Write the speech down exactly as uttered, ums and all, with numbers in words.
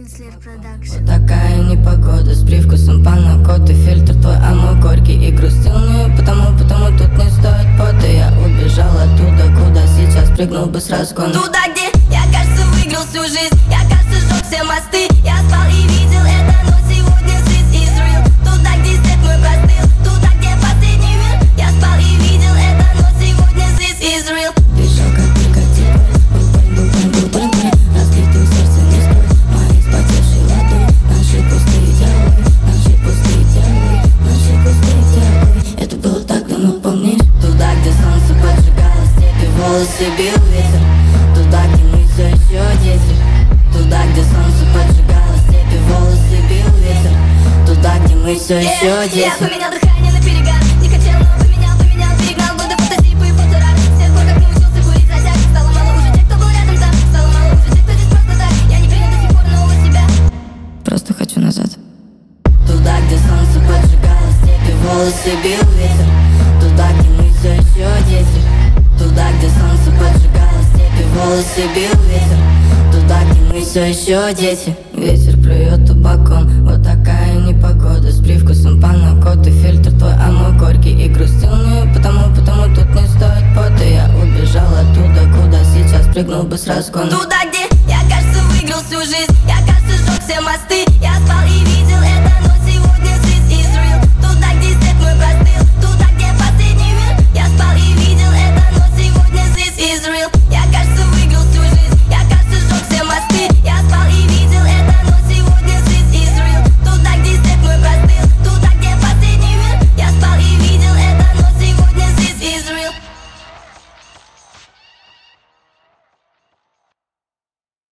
Генслер Продакшн. Вот такая непогода с привкусом панакоты. Фильтр твой, а мой горький. И грустил не потому, потому тут не стоит пота. Я убежал оттуда, куда сейчас прыгнул бы с разгона. Туда, где я, кажется, выиграл всю жизнь. Я, кажется, сжег все мосты. Я спал и видел это, но сегодня жизнь is real. Туда, где свет мой простыл. Туда, где последний мир. Я спал и видел это, но сегодня жизнь is real. Бежал как крокодил. Был бань, был бань, был бань. Разбитое сердце не скрой. Мои спотевшие ладони. Наши пустые диалоги. Наши пустые диалоги. Наши пустые диалоги. Это было так давно, помнишь? Туда, где солнце поджигало степи, волосы бил ветер. Туда, где мы все еще дети. Туда, где солнце поджигало степи, волосы бил ветер. Туда, где мы все еще дети. Я поменял дыхание на перегар. Не хотел, но поменял, поменял, перегнал. Годы фантазии по фоторар. С тех пор, как научился курить затяг. Стало мало уже тех, кто был рядом там. Стало мало уже тех, кто здесь просто так. Я не принял до сих пор нового себя. Просто хочу назад. Туда, где солнце поджигало степи, волосы бил ветер. Туда, где мы все еще дети. Туда, где солнце поджигало степи, волосы бил ветер. Туда, где мы все еще дети. Ветер плюет табаком. Вот такая непогода с привкусом панакоты. Фильтр твой, а мой горький. И грустил не потому, потому тут не стоит пота. Я убежал оттуда, куда сейчас прыгнул бы с разгона. Туда, где я,